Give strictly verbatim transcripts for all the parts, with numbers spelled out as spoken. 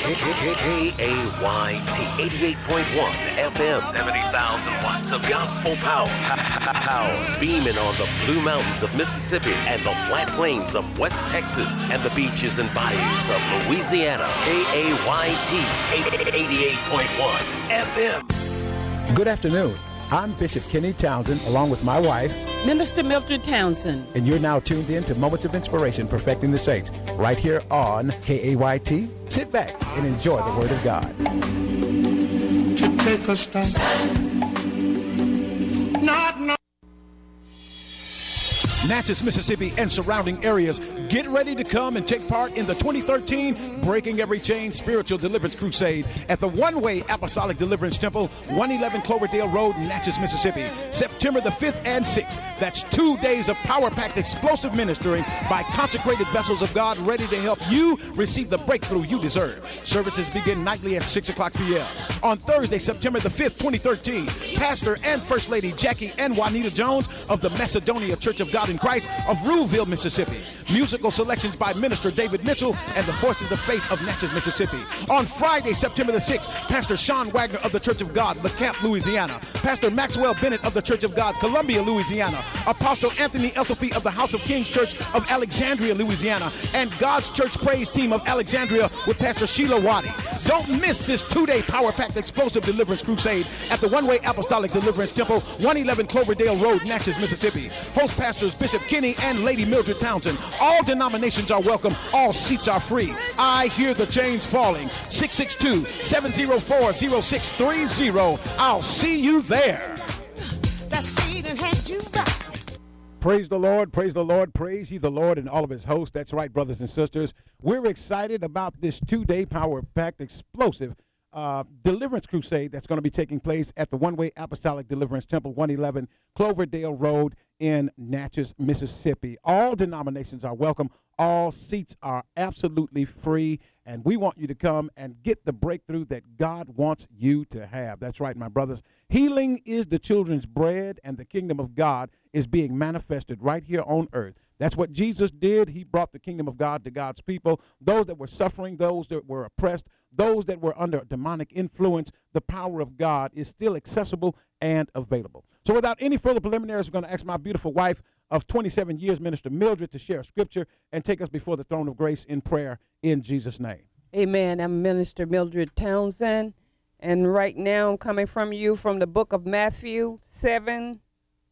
K A Y T eighty-eight point one F M, seventy thousand watts of gospel power. Power beaming on the Blue Mountains of Mississippi and the flat plains of West Texas and the beaches and bayous of Louisiana. K A Y T eighty-eight point one F M. Good afternoon. I'm Bishop Kenny Townsend, along with my wife, Minister Mildred Townsend. And you're now tuned in to Moments of Inspiration, Perfecting the Saints, right here on K A Y T. Sit back and enjoy the Word of God. To take a stand. Not, not. Natchez, Mississippi, and surrounding areas, get ready to come and take part in the twenty thirteen Breaking Every Chain Spiritual Deliverance Crusade at the One Way Apostolic Deliverance Temple, one eleven Cloverdale Road, Natchez, Mississippi, September the fifth and sixth. That's two days of power-packed explosive ministering by consecrated vessels of God ready to help you receive the breakthrough you deserve. Services begin nightly at six o'clock p.m. On Thursday, September the fifth, twenty thirteen, Pastor and First Lady Jackie and Juanita Jones of the Macedonia Church of God in Christ of Ruleville, Mississippi. Musical selections by Minister David Mitchell and the Voices of Faith of Natchez, Mississippi. On Friday, September the sixth, Pastor Sean Wagner of the Church of God, LeCamp, Louisiana. Pastor Maxwell Bennett of the Church of God, Columbia, Louisiana. Apostle Anthony Eltopy of the House of Kings Church of Alexandria, Louisiana. And God's Church Praise Team of Alexandria with Pastor Sheila Waddy. Don't miss this two-day power-packed explosive deliverance crusade at the One Way Apostolic Deliverance Temple, one eleven Cloverdale Road, Natchez, Mississippi. Host pastors Bishop Kenny and Lady Mildred Townsend. All denominations are welcome. All seats are free. I hear the chains falling. six six two, seven zero four, zero six three zero. I'll see you there. That Satan had you back. Praise the Lord, praise the Lord, praise ye the Lord and all of his hosts. That's right, brothers and sisters. We're excited about this two-day power-packed explosive uh, deliverance crusade that's going to be taking place at the One Way Apostolic Deliverance Temple, one eleven Cloverdale Road in Natchez, Mississippi. All denominations are welcome. All seats are absolutely free, and we want you to come and get the breakthrough that God wants you to have. That's right, my brothers. Healing is the children's bread, and the kingdom of God is being manifested right here on earth. That's what Jesus did. He brought the kingdom of God to God's people, those that were suffering, those that were oppressed, those that were under demonic influence. The power of God is still accessible and available. So without any further preliminaries, we're going to ask my beautiful wife of twenty-seven years, Minister Mildred, to share scripture and take us before the throne of grace in prayer in Jesus' name. Amen. I'm Minister Mildred Townsend, and right now I'm coming from you from the book of Matthew seven,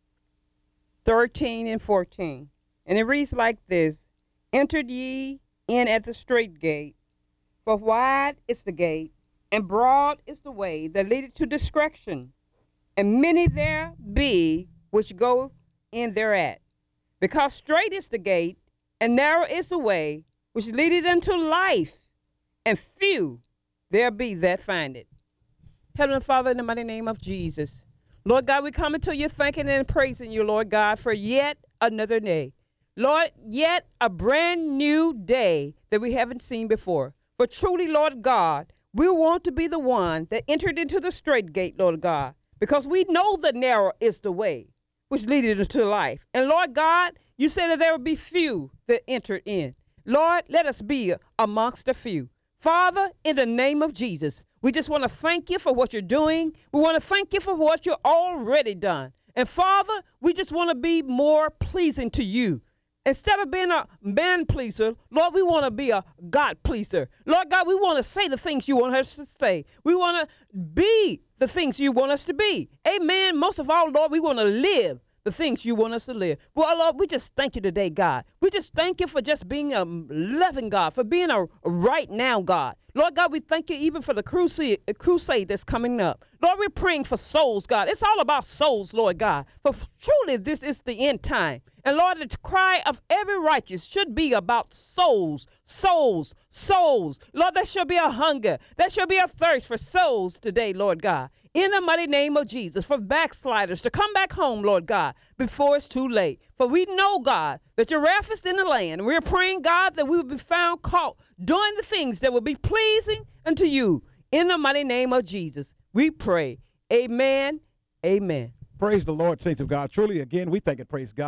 thirteen, and fourteen. And it reads like this: Entered ye in at the straight gate, for wide is the gate, and broad is the way that leadeth to destruction, and many there be which go in thereat. Because straight is the gate, and narrow is the way which leadeth unto life, and few there be that find it. Heavenly Father, in the mighty name of Jesus, Lord God, we come to you thanking and praising you, Lord God, for yet another day. Lord, yet a brand new day that we haven't seen before. For truly, Lord God, we want to be the one that entered into the straight gate, Lord God, because we know the narrow is the way which leadeth into life. And Lord God, you said that there will be few that enter in. Lord, let us be amongst the few. Father, in the name of Jesus, we just want to thank you for what you're doing. We want to thank you for what you're already done. And Father, we just want to be more pleasing to you. Instead of being a man pleaser, Lord, we want to be a God pleaser. Lord God, we want to say the things you want us to say. We want to be the things you want us to be. Amen. Most of all, Lord, we want to live the things you want us to live. Well, Lord, we just thank you today, God. We just thank you for just being a loving God, for being a right now God. Lord God, we thank you even for the crusade, crusade that's coming up. Lord, we're praying for souls, God. It's all about souls, Lord God. For truly, this is the end time. And Lord, the cry of every righteous should be about souls, souls, souls. Lord, there should be a hunger. There should be a thirst for souls today, Lord God. In the mighty name of Jesus, for backsliders to come back home, Lord God, before it's too late. For we know, God, that your wrath is in the land. We're praying, God, that we will be found caught doing the things that will be pleasing unto you. In the mighty name of Jesus, we pray. Amen. Amen. Praise the Lord, saints of God. Truly, again, we thank and praise God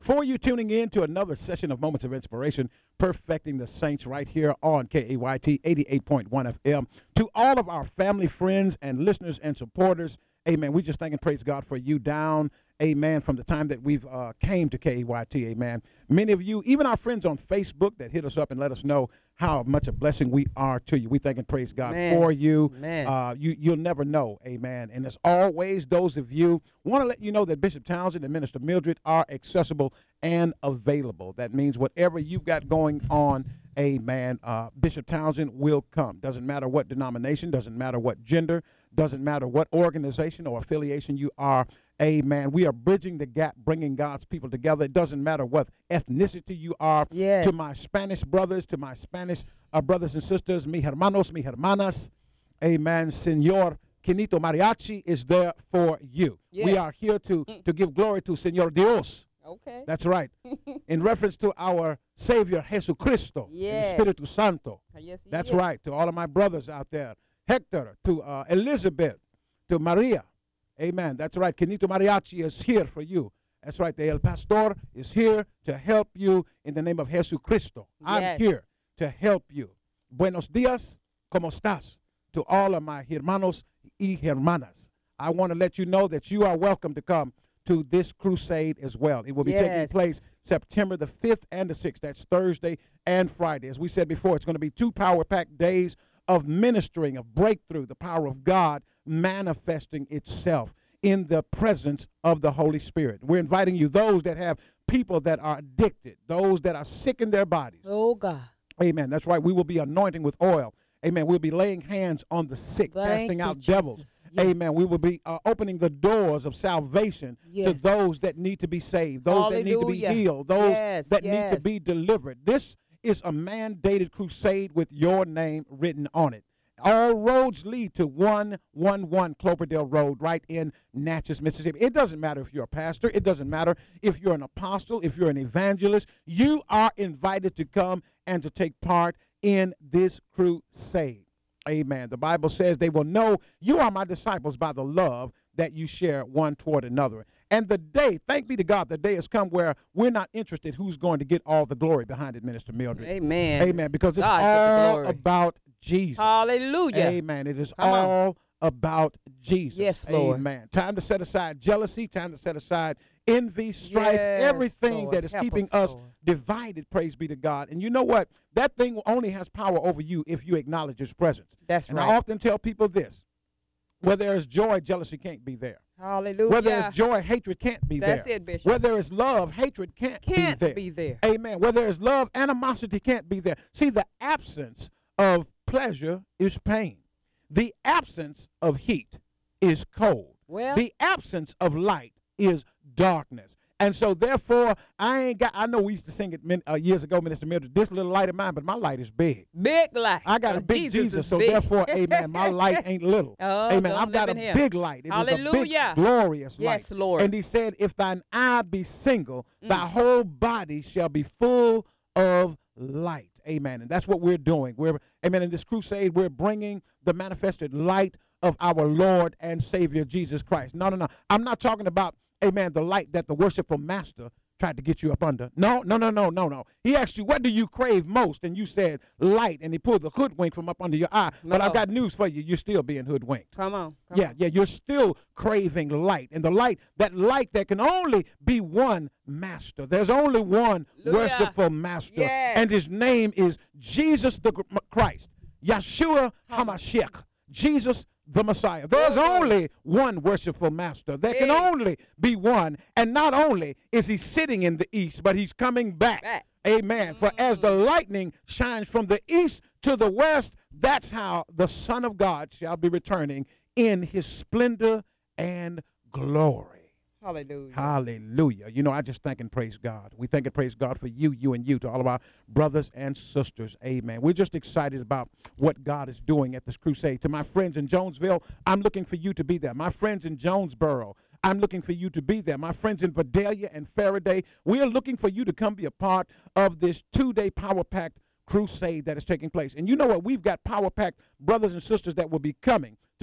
For you tuning in to another session of Moments of Inspiration, Perfecting the Saints right here on K A Y T eighty-eight point one F M. To all of our family, friends, and listeners and supporters, amen, we just thank and praise God for you down, amen, from the time that we've uh, came to K A Y T, amen. Many of you, even our friends on Facebook that hit us up and let us know how much a blessing we are to you. We thank and praise God Man. for you. Man. Uh, you. You'll never know, amen. And as always, those of you, want to let you know that Bishop Townsend and Minister Mildred are accessible and available. That means whatever you've got going on, amen, uh, Bishop Townsend will come. Doesn't matter what denomination, doesn't matter what gender, doesn't matter what organization or affiliation you are, amen. We are bridging the gap, bringing God's people together. It doesn't matter what ethnicity you are. Yes. To my Spanish brothers, to my Spanish uh, brothers and sisters, mi hermanos, mi hermanas, amen. Señor Quinito Mariachi is there for you. Yeah. We are here to, to give glory to Señor Dios. Okay. That's right. In reference to our Savior, Jesucristo, Yes. Espiritu Santo. Yes, he That's is. right. To all of my brothers out there, Hector, to uh, Elizabeth, to Maria. Amen. That's right. Quinito Mariachi is here for you. That's right. The El Pastor is here to help you in the name of Jesucristo. I'm Yes. here to help you. Buenos días. ¿Cómo estás? To all of my hermanos y hermanas. I want to let you know that you are welcome to come to this crusade as well. It will be taking Yes. place September the fifth and the sixth. That's Thursday and Friday. As we said before, it's going to be two power-packed days of ministering, of breakthrough, the power of God manifesting itself in the presence of the Holy Spirit. We're inviting you, those that have people that are addicted, those that are sick in their bodies. Oh, God. Amen. That's right. We will be anointing with oil. Amen. We'll be laying hands on the sick, Thank casting you, out Jesus. devils. Yes. Amen. We will be uh, opening the doors of salvation to Yes. those that need to be saved, those that need to be Hallelujah. healed, those Yes, that need to yes. be delivered. This is a mandated crusade with your name written on it. All roads lead to one one one Cloverdale Road right in Natchez, Mississippi. It doesn't matter if you're a pastor. It doesn't matter if you're an apostle, if you're an evangelist. You are invited to come and to take part in this crusade. Amen. The Bible says they will know you are my disciples by the love that you share one toward another. And the day, thank be to God, the day has come where we're not interested who's going to get all the glory behind it, Minister Mildred. Amen. Amen. Because it's God get the all glory. about Jesus. Hallelujah. Amen. It is Come on. all about Jesus. Yes, Lord. Amen. Time to set aside jealousy, time to set aside envy, strife, Yes, everything Lord. that is Help keeping us, us Lord. divided, praise be to God. And you know what? That thing only has power over you if you acknowledge his presence. That's and right. I often tell people this: where there is joy, jealousy can't be there. Hallelujah. Where there is joy, hatred can't be That's there. it, Bishop. Where there is love, hatred can't, Can't be there. be there. Amen. Where there is love, animosity can't be there. See, the absence of pleasure is pain. The absence of heat is cold. Well- the absence of light is darkness. And so, therefore, I ain't got, I know we used to sing it min, uh, years ago, Minister Mildred, this little light of mine, but my light is big. Big light. I got a 'Cause big Jesus, is so big. therefore, amen, my light ain't little. Oh, amen. don't I've got a live in him. big light. It is a Hallelujah. big, glorious light. Yes, Lord. And he said, if thine eye be single, Mm. thy whole body shall be full of light. Amen. And that's what we're doing. We're, amen, in this crusade, we're bringing the manifested light of our Lord and Savior, Jesus Christ. No, no, no. I'm not talking about, amen, the light that the worshipful master tried to get you up under. No, no, no, no, no, no. He asked you, what do you crave most? And you said light, and he pulled the hoodwink from up under your eye. But No. I've got news for you. You're still being hoodwinked. Come on. Come Yeah, on. yeah, you're still craving light. And the light, that light that can only be one master. There's only one Hallelujah. worshipful master. Yes. And his name is Jesus the Christ. Yeshua HaMashiach. Jesus the Messiah. There's Oh. only one worshipful master. There can Hey. only be one. And not only is he sitting in the east, but he's coming back. Back. Amen. For as the lightning shines from the east to the west, that's how the Son of God shall be returning in his splendor and glory. Hallelujah. Hallelujah. You know, I just thank and praise God. We thank and praise God for you, you, and you, to all of our brothers and sisters. Amen. We're just excited about what God is doing at this crusade. To my friends in Jonesville, I'm looking for you to be there. My friends in Jonesboro, I'm looking for you to be there. My friends in Vidalia and Faraday, we are looking for you to come be a part of this two-day power-packed crusade that is taking place. And you know what? We've got power-packed brothers and sisters that will be coming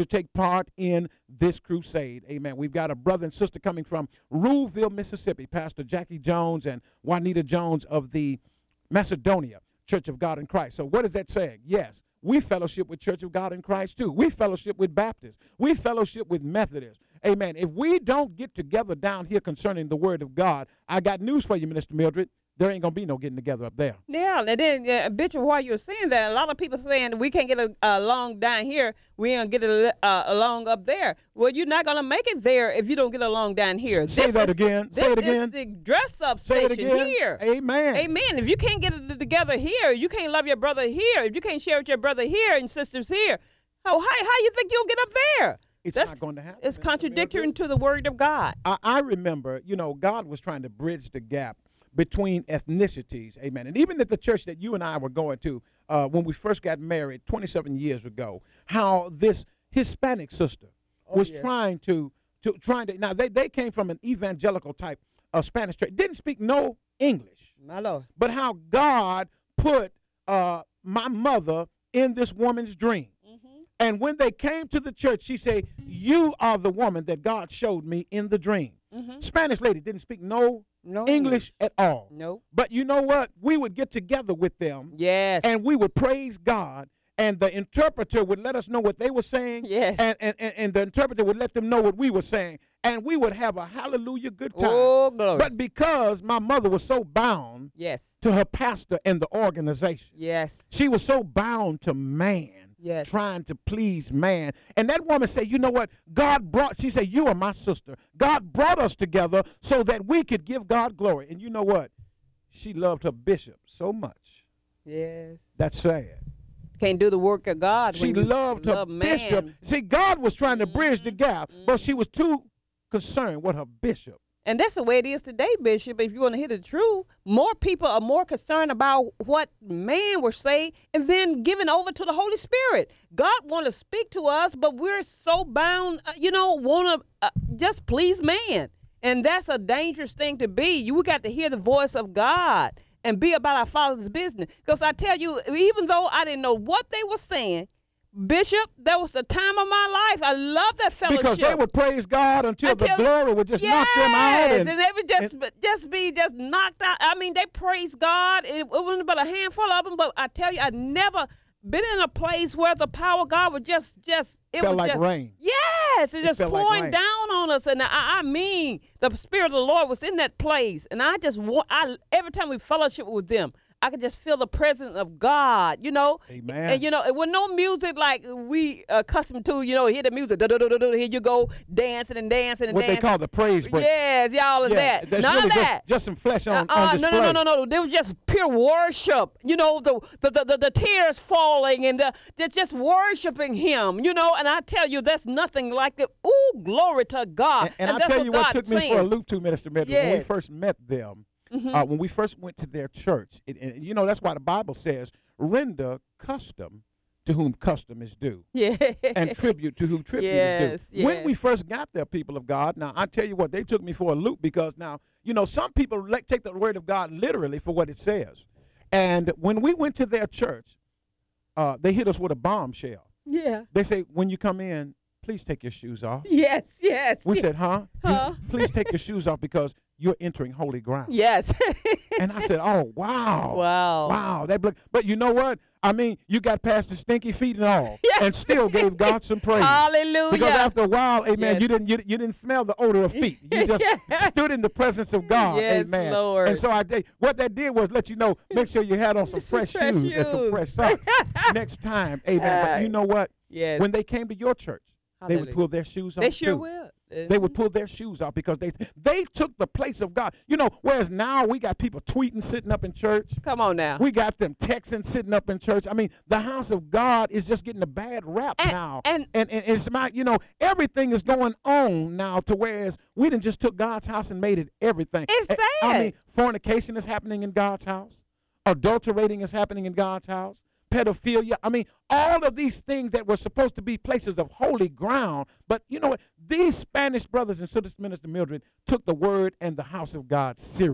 to take part in this crusade. Amen. We've got a brother and sister coming from Ruleville, Mississippi, Pastor Jackie Jones and Juanita Jones of the Macedonia Church of God in Christ. So what is that saying? Yes, we fellowship with Church of God in Christ too. We fellowship with Baptists. We fellowship with Methodists. Amen. If we don't get together down here concerning the word of God, I got news for you, Minister Mildred. There ain't going to be no getting together up there. Yeah, and then, uh, Bishop, while you're saying that, a lot of people saying we can't get a, along down here, we ain't get a, uh, along up there. Well, you're not going to make it there if you don't get along down here. Say this that is, again. This Say it again. is the dress-up Say it station again. here. Amen. Amen. If you can't get it together here, you can't love your brother here. If you can't share with your brother here and sisters here, how, how, how you think you'll get up there? It's That's, not going to happen. It's Mister contradictory Mildred. to the word of God. I, I remember, you know, God was trying to bridge the gap between ethnicities, amen. And even at the church that you and I were going to uh, when we first got married twenty-seven years ago, how this Hispanic sister Oh, was yes. trying to, to, trying to, now they, they came from an evangelical type of Spanish church, didn't speak no English, My Lord. but how God put uh, my mother in this woman's dream. Mm-hmm. And when they came to the church, she said, "You are the woman that God showed me in the dream." Mm-hmm. Spanish lady didn't speak no No English at all. Nope. But you know what? We would get together with them Yes. and we would praise God, and the interpreter would let us know what they were saying. Yes. And, and, and, and the interpreter would let them know what we were saying. And we would have a hallelujah good time. Oh, glory. But because my mother was so bound Yes. to her pastor and the organization, Yes. she was so bound to man. Yes. Trying to please man. And that woman said, you know what? God brought, she said, you are my sister. God brought us together so that we could give God glory. And you know what? She loved her bishop so much. Yes. That's sad. Can't do the work of God. She when you loved her love bishop. man. See, God was trying to bridge the gap, Mm-hmm. but she was too concerned with her bishop. And that's the way it is today, Bishop. If you want to hear the truth, more people are more concerned about what man will say and then giving over to the Holy Spirit. God want to speak to us, but we're so bound, uh, you know, want to uh, just please man. And that's a dangerous thing to be. You got to hear the voice of God and be about our Father's business. Because I tell you, even though I didn't know what they were saying, Bishop, that was the time of my life. I love that fellowship. Because they would praise God until, Until- the glory would just yes, knock them out. and, they would just just be just knocked out. I mean, they praise God. It, it wasn't but a handful of them, but I tell you, I never been in a place where the power of God would just just it Felt was like just rain. Yes, it, It just felt like pouring rain. down on us, and I, I mean, the Spirit of the Lord was in that place, and I just want. I every time we fellowship with them, I could just feel the presence of God, you know. Amen. And you know, it was no music like we accustomed to. You know, hear the music, da da da da da. Here you go, dancing and dancing and What dancing. they call the praise break. Yes, y'all of Yeah, that. that's None really of just, that. just some flesh on, Uh, on uh, no, display. no, no, no, no. There was just pure worship. You know, the the, the, the, the tears falling and the, they're just worshiping Him. You know, and I tell you, that's nothing like it. Ooh, glory to God. And, and, I'll that's tell you what God took me saying. for a loop, too, Minister Medley. When we Yes. first met them, Mhm. uh, when we first went to their church, it, and you know, that's why the Bible says, render custom to whom custom is due, Yeah. and tribute to whom tribute Yes, is due. When yes. we first got there, people of God, now I tell you what, they took me for a loop because now, you know, some people like, take the word of God literally for what it says. And when we went to their church, uh, they hit us with a bombshell. Yeah. They say, when you come in, please take your shoes off. Yes, yes. We said, huh? You- Huh? Please take your shoes off because you're entering holy ground. Yes. And I said, oh, wow. Wow. Wow. That blo- but you know what? I mean, you got past the stinky feet and all, Yes. and still gave God some praise. Hallelujah. Because after a while, amen, Yes. you didn't you, you didn't smell the odor of feet. You just stood in the presence of God. Yes, amen. Lord. And so I did, what that did was let you know, make sure you had on some fresh, Fresh shoes, and some shoes. fresh socks next time. Amen. But you know what? Yes. When they came to your church, they would Hallelujah. pull their shoes off They sure too. will. They would pull their shoes off because they they took the place of God. You know, whereas now we got people tweeting sitting up in church. Come on now. We got them texting sitting up in church. I mean, the house of God is just getting a bad rap And- now. and- and, and it's my, you know, everything is going on now to whereas we done just took God's house and made it everything. It's Eh, I sad. mean, fornication is happening in God's house. Adulterating is happening in God's house. Pedophilia. I mean, all of these things that were supposed to be places of holy ground. But you know what? These Spanish brothers and sisters, Minister Mildred, took the word and the house of God serious.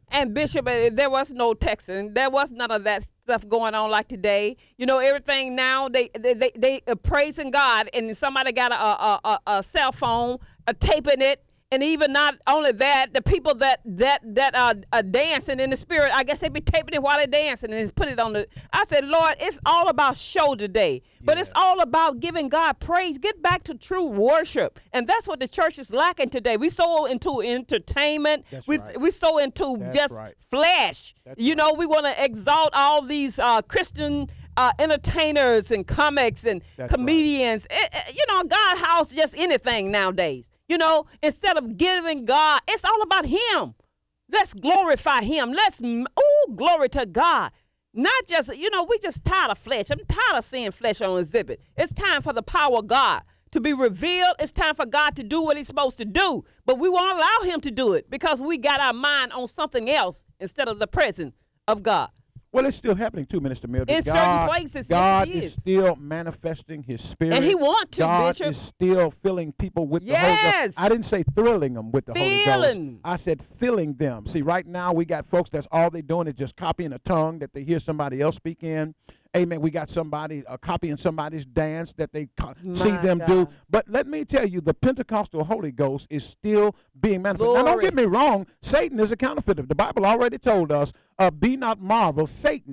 And Bishop, uh, there was no texting. There was none of that stuff going on like today. You know, everything now, they they they, they are praising God, and somebody got a a, a, a cell phone, uh, taping it. And even not only that, the people that that that are, are dancing in the spirit, I guess they be taping it while they're dancing and just put it on the. I said, Lord, it's all about show today, but yeah. It's all about giving God praise. Get back to true worship, and that's what the church is lacking today. We so into entertainment. That's we right. we so into that's just right. flesh. That's you right. know, we want to exalt all these uh, Christian uh, entertainers and comics and that's comedians. Right. It, it, you know, God house just anything nowadays. You know, instead of giving God, it's all about him. Let's glorify him. Let's, oh, glory to God. Not just, you know, we just tired of flesh. I'm tired of seeing flesh on exhibit. It's time for the power of God to be revealed. It's time for God to do what he's supposed to do. But we won't allow him to do it because we got our mind on something else instead of the presence of God. Well, it's still happening too, Minister Mildred. In God, certain places, God yes, it is is. still manifesting his spirit. And he want to, God Bishop. is still filling people with Yes. the Holy Ghost. I didn't say thrilling them with the Holy Filling. Ghost. I said filling them. See, right now we got folks that's all they doing is just copying a tongue that they hear somebody else speak in. Amen. We got somebody uh, copying somebody's dance that they co- see them God. do. But let me tell you, the Pentecostal Holy Ghost is still being manifested. Now, don't Glory. get me wrong. Satan is a counterfeiter. The Bible already told us, uh, be not marveled. Satan,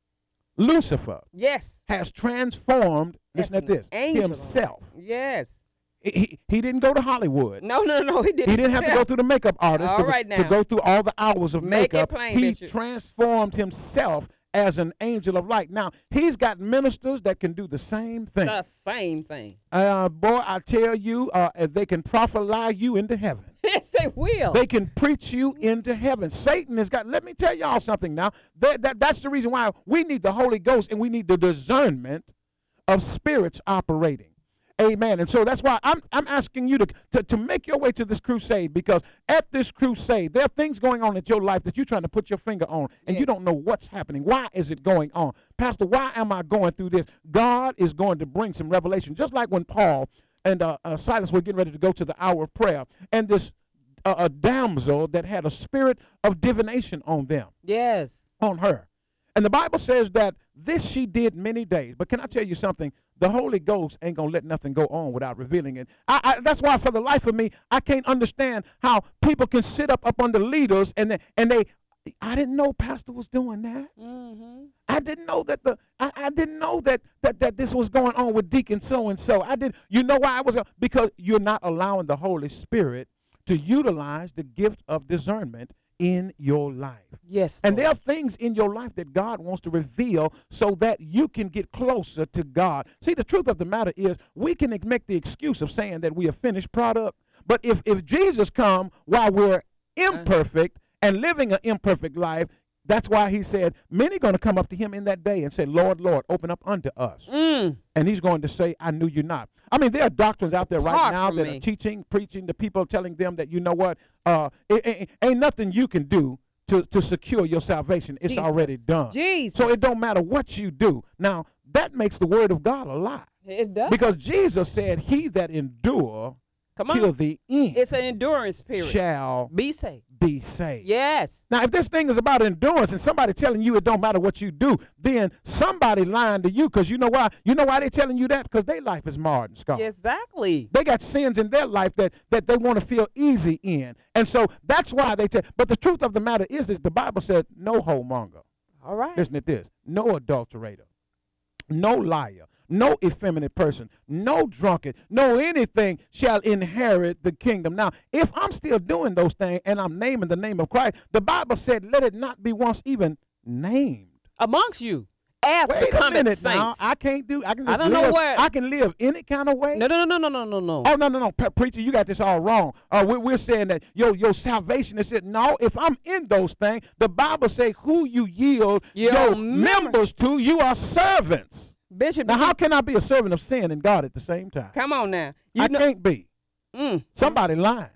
Lucifer, Yes. has transformed, listen That's at this, an angel. himself. Yes. He, he, he didn't go to Hollywood. No, no, no, he didn't. He didn't have to go through the makeup artist All to, right to now. go through all the hours of Make it makeup. plain, he Bishop. transformed himself as an angel of light. Now, he's got ministers that can do the same thing. The same thing. Uh, boy, I tell you, uh, if they can prophesy you into heaven. Yes, they will. They can preach you into heaven. Satan has got, let me tell y'all something now. That, that, that's the reason why we need the Holy Ghost and we need the discernment of spirits operating. Amen. And so that's why I'm I'm asking you to, to, to make your way to this crusade, because at this crusade, there are things going on in your life that you're trying to put your finger on, and Yeah. you don't know what's happening. Why is it going on? Pastor, why am I going through this? God is going to bring some revelation. Just like when Paul and uh, uh, Silas were getting ready to go to the hour of prayer, and this uh, a damsel that had a spirit of divination on them, Yes. on her. And the Bible says that this she did many days. But can I tell you something? The Holy Ghost ain't going to let nothing go on without revealing it. I, I, that's why for the life of me, I can't understand how people can sit up up under leaders and they, and they, I didn't know pastor was doing that. Mm-hmm. I didn't know that the, I, I didn't know that, that, that this was going on with deacon so-and-so. I did. You know why I was, because you're not allowing the Holy Spirit to utilize the gift of discernment in your life. Yes. And Lord. there are things in your life that God wants to reveal so that you can get closer to God. See, the truth of the matter is we can make the excuse of saying that we are finished product. But if, if Jesus come while we're imperfect and living an imperfect life, that's why he said, many going to come up to him in that day and say, Lord, Lord, open up unto us. Mm. And he's going to say, I knew you not. I mean, there are doctrines out there right Depart now from that me. are teaching, preaching to people, telling them that, you know what, uh, it, it- ain't nothing you can do to, to secure your salvation. It's Jesus. already done. Jesus. So it don't matter what you do. Now, that makes the word of God a lie. It does. Because Jesus said, he that endure Come on. till the end It's an endurance period. shall Be safe. be saved. Yes. Now, if this thing is about endurance and somebody telling you it don't matter what you do, then somebody lying to you, because you know why? You know why they telling you that? Because their life is marred and scarred. Exactly. They got sins in their life that, that they want to feel easy in. And so that's why they tell. But the truth of the matter is this. The Bible said no whoremonger. All right. Listen to this. No adulterator. No liar. No effeminate person, no drunkard, no anything shall inherit the kingdom. Now, if I'm still doing those things and I'm naming the name of Christ, the Bible said, let it not be once even named. Amongst you, as Wait a becoming minute now. saints. I can't do, I can I just don't know live, where- I can live any kind of way. No, no, no, no, no, no, no. Oh, no, no, no. Pre- preacher, you got this all wrong. Uh, we're, we're saying that your, your salvation is it. No, if I'm in those things, the Bible say who you yield Your your members. members to, you are servants. Bishop, Now, did you- how can I be a servant of sin and God at the same time? come on now. You I know, can't be. mm, Somebody lying.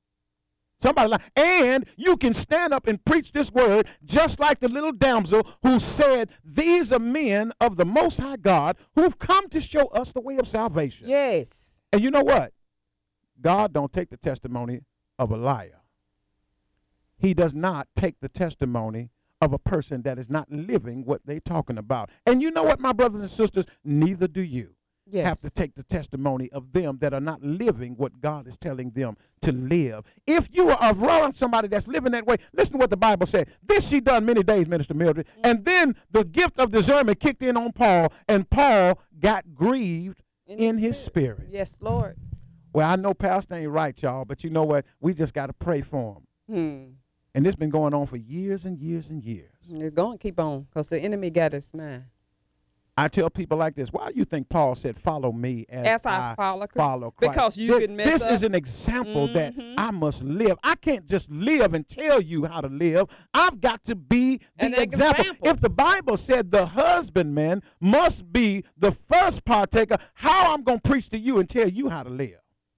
Somebody lying. And you can stand up and preach this word just like the little damsel who said, these are men of the Most High God who've come to show us the way of salvation. yes. And you know what? God don't take the testimony of a liar. he does not take the testimony of a person that is not living what they're talking about. And you know what, my brothers and sisters, neither do you. Yes. Have to take the testimony of them that are not living what God is telling them to live. If you are around somebody that's living that way, listen to what the Bible said. This she done many days, Minister Mildred. Mm-hmm. And then the gift of discernment kicked in on Paul, and Paul got grieved in, in his spirit. spirit. Yes, Lord. Well, I know Pastor ain't right, y'all, but you know what? We just got to pray for him. Hmm. And it's been going on for years and years and years. It's going to keep on because the enemy got his mind. I tell people like this, why do you think Paul said, follow me as, as I, I follow, follow Christ? Because you this, can mess This up. is an example mm-hmm. that I must live. I can't just live and tell you how to live. I've got to be the an example. example. If the Bible said the husbandman must be the first partaker, how I'm going to preach to you and tell you how to live?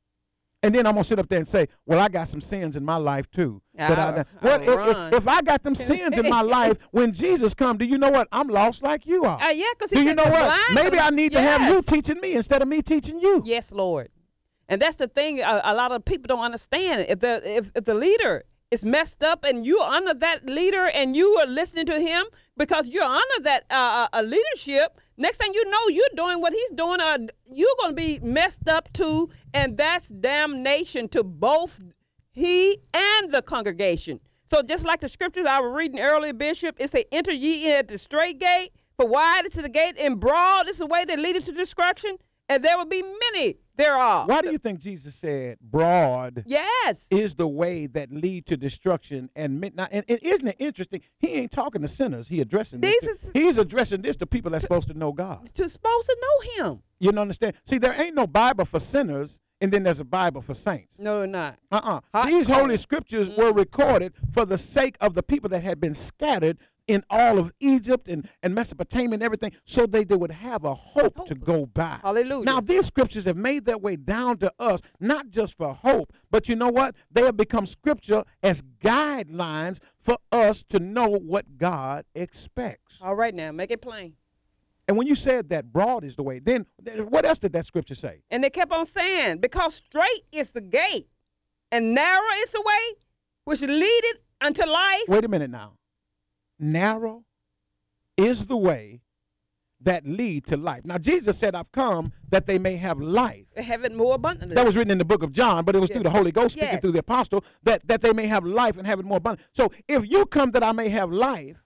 And then I'm going to sit up there and say, well, I got some sins in my life, too. That I'll, I, well, I'll if, if, if I got them sins in my life, when Jesus comes, do you know what? I'm lost like you are. Uh, yeah, because Do you know what? Maybe I need yes. to have you teaching me instead of me teaching you. Yes, Lord. And that's the thing a, a lot of people don't understand. If the, if, if the leader is messed up and you honor that leader and you are listening to him because you honor that uh, uh, leadership, next thing you know, you're doing what he's doing. Uh, you're going to be messed up too, and that's damnation to both he and the congregation. So just like the scriptures I was reading earlier, Bishop, it say, enter ye in at the straight gate, for wide is the gate, and broad is the way that leadeth to destruction, and there will be many thereof. Why do you think Jesus said broad yes. is the way that lead to destruction and midnight? And, and isn't it interesting? He ain't talking to sinners. He addressing this. These To, is, he's addressing this to people that's supposed to know God. to supposed to know him. You don't understand? See, there ain't no Bible for sinners, and then there's a Bible for saints. No, they're not. Uh-uh. Hot These cold. holy scriptures mm. were recorded for the sake of the people that had been scattered in all of Egypt and, and Mesopotamia and everything, so they, they would have a hope, hope to go by. Hallelujah. Now, these scriptures have made their way down to us, not just for hope, but you know what? They have become scripture as guidelines for us to know what God expects. All right now, make it plain. And when you said that broad is the way, then what else did that scripture say? And they kept on saying, because straight is the gate, and narrow is the way which leadeth unto life. Wait a minute now. Narrow is the way that lead to life. Now, Jesus said, I've come that they may have life. They have it more abundantly. That was written in the book of John, but it was yes. through the Holy Ghost speaking yes. through the apostle, that, that they may have life and have it more abundant. So if you come that I may have life,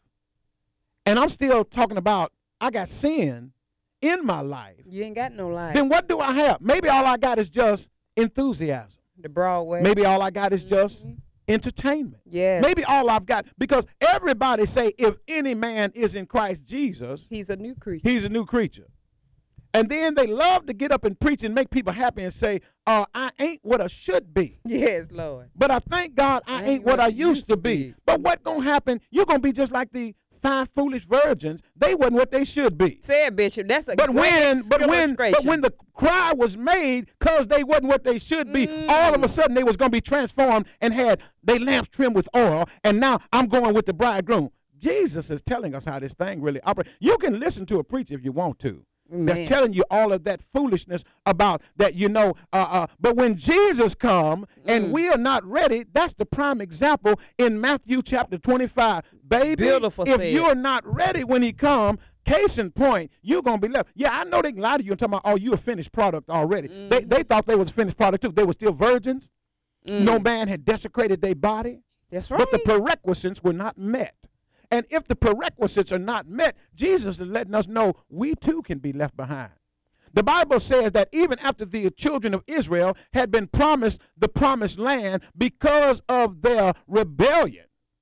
and I'm still talking about I got sin in my life. You ain't got no life. Then what do I have? Maybe all I got is just enthusiasm. The broad way. Maybe all I got is just mm-hmm. entertainment. Yes. Maybe all I've got, because everybody say if any man is in Christ Jesus, he's a new creature. He's a new creature. And then they love to get up and preach and make people happy and say, uh, I ain't what I should be. Yes, Lord. But I thank God I, I ain't, ain't what, what I used to be. be. But what gonna happen? You're gonna be just like the five foolish virgins. They wasn't what they should be. Say it, Bishop. That's a but great when but when but when the cry was made because they wasn't what they should be, mm. all of a sudden they was gonna be transformed and had their lamps trimmed with oil, and now I'm going with the bridegroom. Jesus is telling us how this thing really operates. You can listen to a preacher if you want to. Man. That's telling you all of that foolishness about that, you know. Uh, uh, but when Jesus come and mm. we are not ready, that's the prime example in Matthew chapter twenty-five. Baby, Beautiful if said. You're not ready when he come, case in point, you're going to be left. Yeah, I know they can lie to you and talk about, oh, you a finished product already. Mm. They, they thought they was a finished product too. They were still virgins. Mm. No man had desecrated their body. That's right. But the prerequisites were not met. And if the prerequisites are not met, Jesus is letting us know we too can be left behind. The Bible says that even after the children of Israel had been promised the promised land because of their rebellion.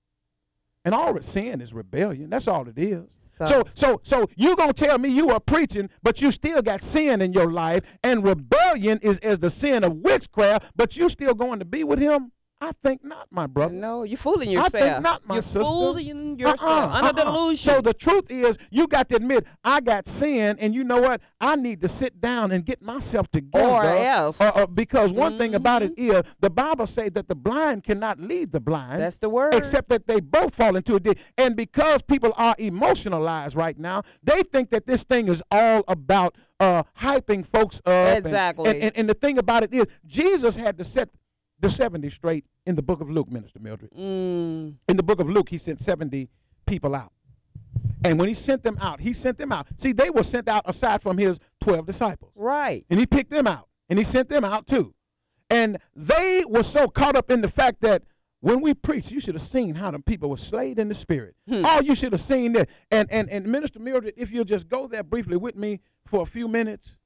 And all sin is rebellion. That's all it is. So, so, so, so you're going to tell me you are preaching, but you still got sin in your life, and rebellion is as the sin of witchcraft, but you still going to be with him? I think not, my brother. No, you're fooling yourself. I think not, my you're sister. You're fooling yourself. Uh-uh, Under uh-uh. delusion. So the truth is, you got to admit, I got sin, and you know what? I need to sit down and get myself together. Or else. Uh, uh, because one mm-hmm. thing about it is, the Bible says that the blind cannot lead the blind. That's the word. Except that they both fall into a ditch. And because people are emotionalized right now, they think that this thing is all about uh, hyping folks up. Exactly. And, and, and, and the thing about it is, Jesus had to set the seventy straight in the book of Luke, Minister Mildred. Mm. In the book of Luke, he sent seventy people out. And when he sent them out, he sent them out. See, they were sent out aside from his twelve disciples. Right. And he picked them out, and he sent them out too. And they were so caught up in the fact that when we preached, you should have seen how the people were slayed in the spirit. Hmm. Oh, you should have seen that. And, and, and Minister Mildred, if you'll just go there briefly with me for a few minutes.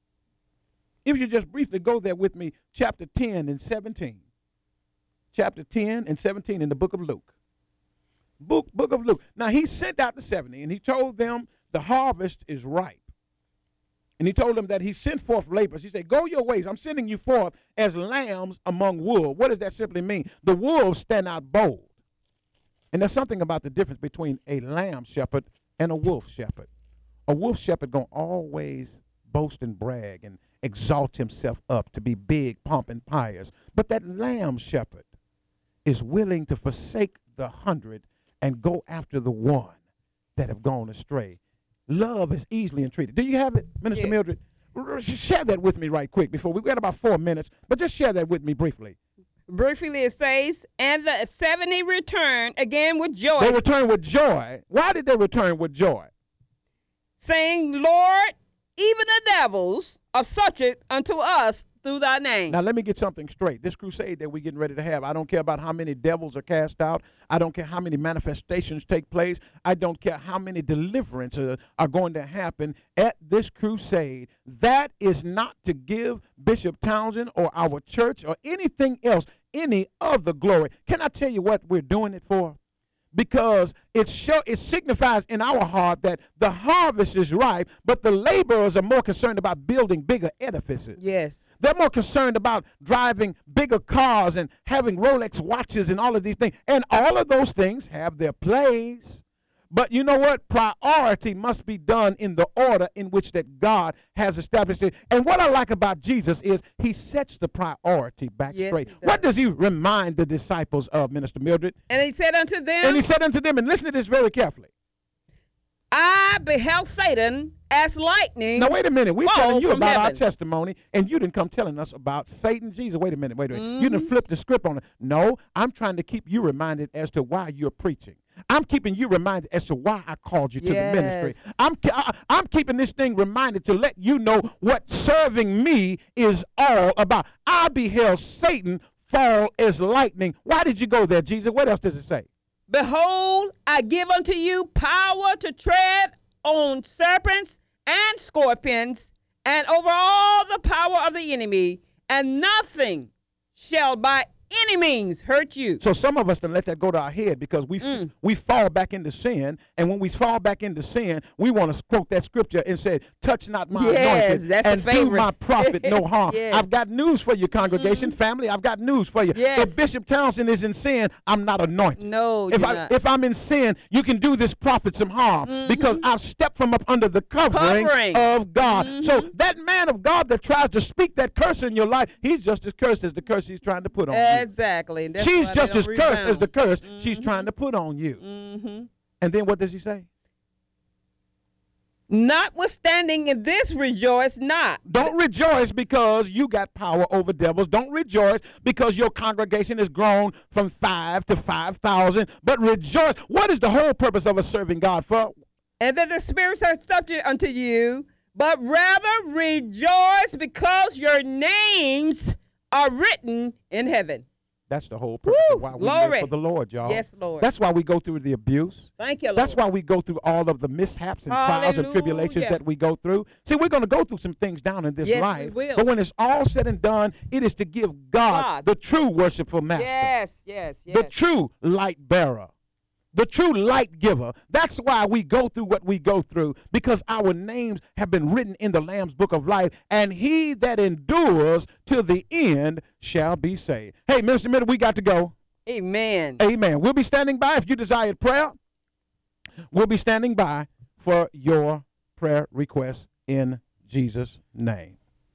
If you just briefly go there with me, chapter ten and seventeen. Chapter ten and seventeen in the book of Luke. Book, book of Luke. Now, he sent out the seventy, and he told them the harvest is ripe. And he told them that he sent forth laborers. He said, go your ways. I'm sending you forth as lambs among wolves. What does that simply mean? The wolves stand out bold. And there's something about the difference between a lamb shepherd and a wolf shepherd. A wolf shepherd going to always boast and brag and exalt himself up to be big, pomp, and pious. But that lamb shepherd is willing to forsake the hundred and go after the one that have gone astray. Love is easily entreated. Do you have it, Minister Yeah. Mildred? R- Share that with me right quick before we got about four minutes, but just share that with me briefly. Briefly, it says, and the seventy returned again with joy, They returned with joy. Why did they return with joy? saying, Lord, even the devils are subject unto us through thy name. Now, let me get something straight. This crusade that we're getting ready to have, I don't care about how many devils are cast out. I don't care how many manifestations take place. I don't care how many deliverances are going to happen at this crusade. That is not to give Bishop Townsend or our church or anything else any other glory. Can I tell you what we're doing it for? Because it show it signifies in our heart that the harvest is ripe, but the laborers are more concerned about building bigger edifices. Yes. They're more concerned about driving bigger cars and having Rolex watches and all of these things. And all of those things have their place. But you know what? Priority must be done in the order in which that God has established it. And what I like about Jesus is he sets the priority back Yes, straight. he What does. does he remind the disciples of, Minister Mildred? And he said unto them, And he said unto them, and listen to this very carefully. I beheld Satan as lightning. Now, wait a minute. We're fall telling you from about our heaven. testimony, and you didn't come telling us about Satan, Jesus. Wait a minute. Wait a minute. You Mm-hmm. didn't flip the script on it. No, I'm trying to keep you reminded as to why you're preaching. I'm keeping you reminded as to why I called you to Yes. the ministry. I'm, ke- I- I'm keeping this thing reminded to let you know what serving me is all about. I beheld Satan fall as lightning. Why did you go there, Jesus? What else does it say? Behold, I give unto you power to tread on serpents and scorpions, and over all the power of the enemy, and nothing shall by any means hurt you. So some of us done let that go to our head because we Mm. we fall back into sin, and when we fall back into sin, we want to quote that scripture and say, "Touch not my Yes, anointed, that's a and do favorite. my prophet no harm." Yes. I've got news for you, congregation, family. I've got news for you. Yes. If Bishop Townsend is in sin, I'm not anointed. No, if you're I not. if I'm in sin, you can do this prophet some harm because I've stepped from up under the covering, Covering. of God. So that man of God that tries to speak that curse in your life, he's just as cursed as the curse he's trying to put on you. Exactly. That's She's why they just don't as cursed as the rebound. curse she's trying to put on you. Mhm. And then what does he say? Notwithstanding in this, rejoice not. Don't rejoice because you got power over devils. Don't rejoice because your congregation has grown from five to five thousand. But rejoice. What is the whole purpose of us serving God for? And that the spirits are subject unto you, but rather rejoice because your names are written in heaven. That's the whole purpose Woo, of why we glory. live for the Lord, y'all. Yes, Lord. That's why we go through the abuse. Thank you, Lord. That's why we go through all of the mishaps and trials and tribulations Hallelujah. that we go through. See, we're going to go through some things down in this Yes, we life. will. But when it's all said and done, it is to give God, God. the true worshipful master. Yes, yes, yes. The true light bearer, the true light giver. That's why we go through what we go through, because our names have been written in the Lamb's book of life, and he that endures to the end shall be saved. Hey, Minister Miller, we got to go. Amen. Amen. We'll be standing by if you desired prayer. We'll be standing by for your prayer requests in Jesus' name.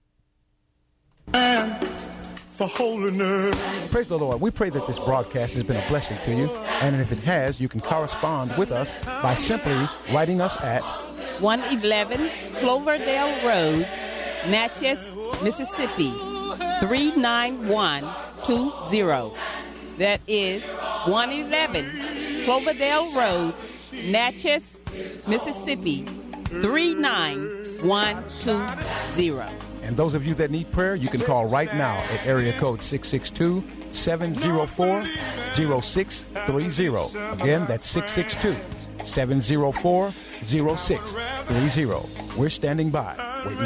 And for holiness. Praise the Lord. We pray that this broadcast has been a blessing to you. And if it has, you can correspond with us by simply writing us at one eleven Cloverdale Road, Natchez, Mississippi, three nine one two zero. That is one eleven Cloverdale Road, Natchez, Mississippi, three nine one two zero. And those of you that need prayer, you can call right now at area code six six two, seven zero four, zero six three zero. Again, that's six six two, seven zero four, zero six three zero. We're standing by.